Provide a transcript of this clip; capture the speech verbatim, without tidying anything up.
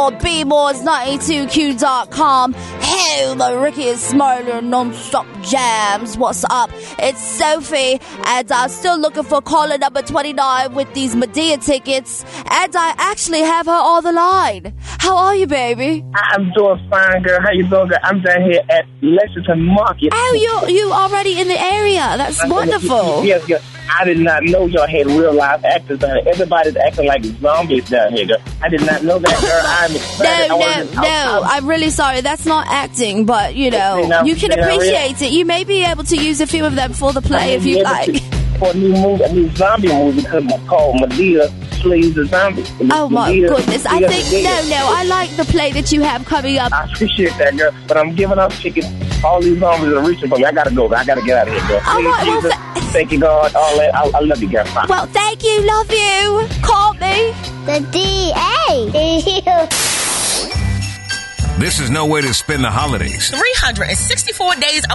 or b moores ninety-two q dot com. Hey, the Ricky and Smiley non-stop jams. What's up? It's Sophie, and I'm still looking for caller number twenty-nine with these Medea tickets, and I actually have her on the line. How are you, baby? I'm doing fine, girl. How you doing, girl? I'm down here at Lexington Market. Oh, you you already in the area. That's I'm wonderful. Yes, yes. I did not know y'all had real live actors down here. Everybody's acting like zombies down here, girl. I did not know that, girl. I'm excited. No, I no, no. I'm really sorry. That's not acting, but, you know, you can appreciate it. You may be able to use a few of them for the play if you like. For a new movie, a new zombie movie called Medea Slays the Zombie. Oh, my goodness. I think, no, no. I like the play that you have coming up. I appreciate that, girl. But I'm giving up tickets. All these zombies are reaching for me. I got to go. I got to get out of here, girl. All right, well, th- thank you, God. All that. I, I love you, girl. Bye. Well, thank you. Love you. Call me. The D A. This is no way to spend the holidays. three hundred sixty-four days